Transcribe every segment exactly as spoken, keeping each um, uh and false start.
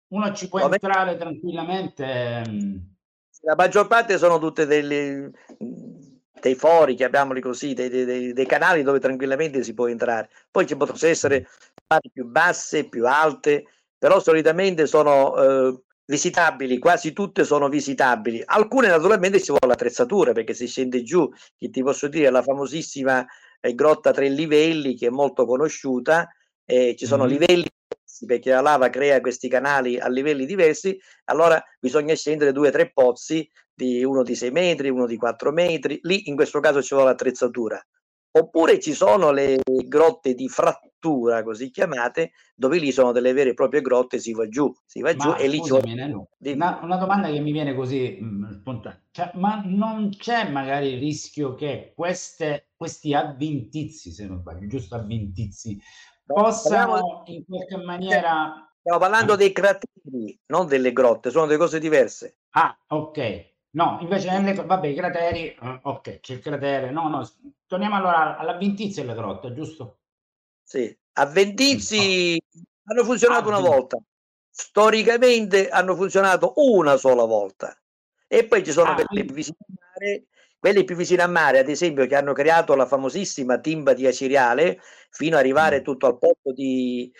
uno ci può Come? entrare tranquillamente, mhmm La maggior parte sono tutte delle mhmm, dei fori, chiamiamoli così, dei dei dei dei canali dove tranquillamente si può entrare. Poi ci potrà Mh. essere parti più basse, più alte, però solitamente sono, uhm, visitabili, quasi tutte sono visitabili. Alcune naturalmente ci vuole l'attrezzatura, perché si scende giù, che ti posso dire, la famosissima, ehm, grotta a tre livelli che è molto conosciuta, e ci sono Mh-mh. livelli perché la lava crea questi canali a livelli diversi, allora bisogna scendere due, tre pozzi, di uno di sei metri, uno di quattro metri, lì in questo caso ci vuole l'attrezzatura. Oppure ci sono le grotte di frattura, così chiamate, dove lì sono delle vere e proprie grotte, si va giù, si va giù Ma e lì ci vuole scusami Nello, dimmi. una una domanda che mi viene così, mhmm, spontanea, cioè ma non c'è magari il rischio che queste questi avventizi, se non sbaglio, giusto avventizi, No, parliamo possano in qualche maniera stiamo parlando eh? dei crateri, non delle grotte, sono due cose diverse. Ah, okay. No, invece Sì. nelle gr vabbè i crateri, uhm, okay, c'è il cratere no, no, s torniamo allora all'avventizio e alle grotte, giusto? Sì, Mh, o avventizi hanno funzionato una avven volta. Storicamente hanno funzionato una sola volta. E poi ci sono ah, quelli più quindi vicini al mare quelli più vicini al mare, ad esempio, che hanno creato la famosissima Timba di Aciriale, fino a arrivare Mh. tutto al porto di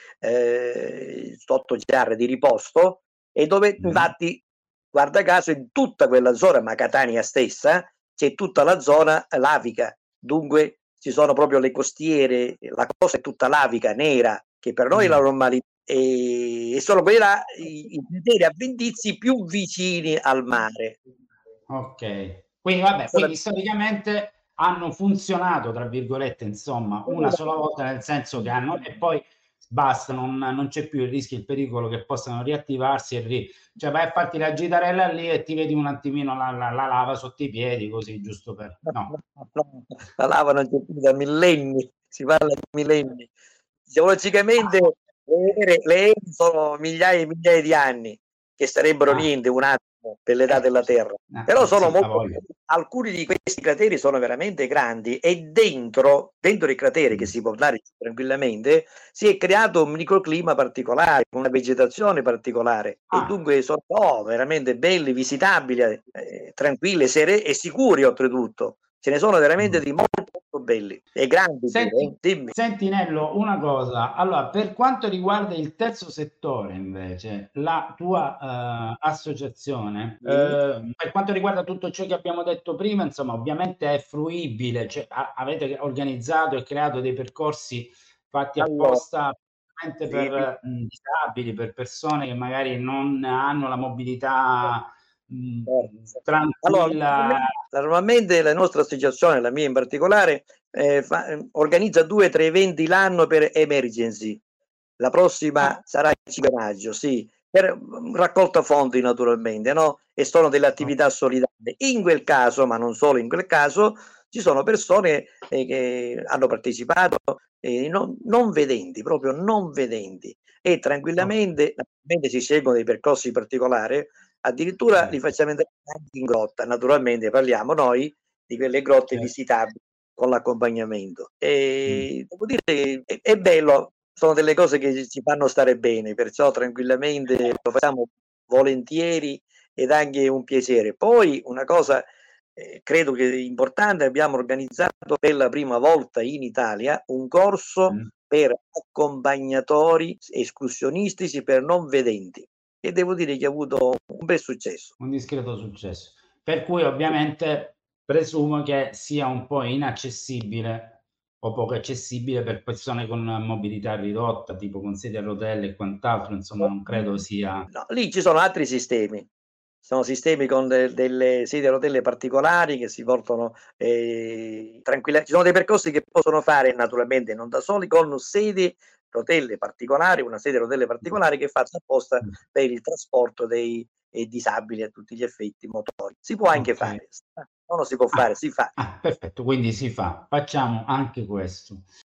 ehm, Sottociarre di Riposto, e dove Mh-mh. infatti, guarda caso, in tutta quella zona, ma Catania stessa, c'è tutta la zona lavica. Dunque ci sono proprio le costiere, la costa è tutta lavica, nera, che per noi è la Mh. normali ehm, e sono quelli là i i crateri avventizi più vicini al mare. Okay. Quindi vabbè, quindi storicamente hanno "funzionato" tra virgolette, insomma, una sola volta, nel senso che hanno e poi basta, non non c'è più il rischio, il pericolo che possano riattivarsi e ri cioè vai a farti la gitarella lì e ti vedi un attimino la la la lava sotto i piedi, così giusto per no. La lava non c'è più da millenni, si parla di millenni. Geologicamente le ere le ere sono migliaia e migliaia di anni, che sarebbero Ah, niente, un attimo per l'età eh, della Terra. ah, Però eh, sono sì, a molto voglia. alcuni di questi crateri sono veramente grandi, e dentro dentro il cratere, che Mh. si può andare tranquillamente, si è creato un microclima particolare, una vegetazione particolare, e Ah. dunque sono oh, veramente belli, visitabili, ehm, tranquilli, sere e sicuri oltretutto. Ce ne sono veramente Mh. di molto, molto belli e grandi pure, Senti eh. Dimmi. senti Nello, una cosa, allora per quanto riguarda il terzo settore invece, la tua, uhm, associazione, Sì. uhm, per quanto riguarda tutto ciò che abbiamo detto prima, insomma, ovviamente è fruibile, cioè a avete organizzato e creato dei percorsi fatti Allo apposta mente sì. per, mhmm, disabili, per persone che magari non hanno la mobilità, mhmm, Allora, tranquilla. normalmente normalmente la nostra associazione, la mia in particolare, ehm, fa ehm, organizza due, tre eventi l'anno per emergency. La prossima Ah, sarà il cinque maggio, sì, per, mhmm, raccolta fondi naturalmente, no, e sono delle o attività solidarie. In quel caso, ma non solo in quel caso, ci sono persone, ehm, che hanno partecipato, ehm, non non vedenti, proprio non vedenti, e okay, tranquillamente naturalmente si scelgono dei percorsi particolari, addirittura li certo. facciamo entrare anche in grotta. Naturalmente parliamo noi di quelle grotte Cer visitabili con l'accompagnamento. mh. Ehm, devo dire che è è bello, sono delle cose che ci fanno stare bene, perciò tranquillamente lo facciamo volentieri ed anche un piacere. Poi una cosa, ehm, credo che importante, abbiamo organizzato per la prima volta in Italia un corso Mh. per accompagnatori escursionistici per non vedenti, e devo dire che ha avuto un bel successo. Un discreto successo. Per cui ovviamente presumo che sia un po' inaccessibile o poco accessibile per persone con mobilità ridotta, tipo con sedia a rotelle e quant'altro, insomma non credo sia No, lì ci sono altri sistemi. Sono sistemi con de delle sedie a rotelle particolari che si portano, ehm, tranquilla ci sono dei percorsi che possono fare naturalmente non da soli, con sedie, rotelle particolari, una sedia a rotelle particolare che è fatta apposta mh, per il trasporto dei, ehm, disabili a tutti gli effetti motori. Si può anche okay. fare, s no, non si può fare, Ah, si fa. ah, perfetto, quindi si fa. Facciamo anche questo.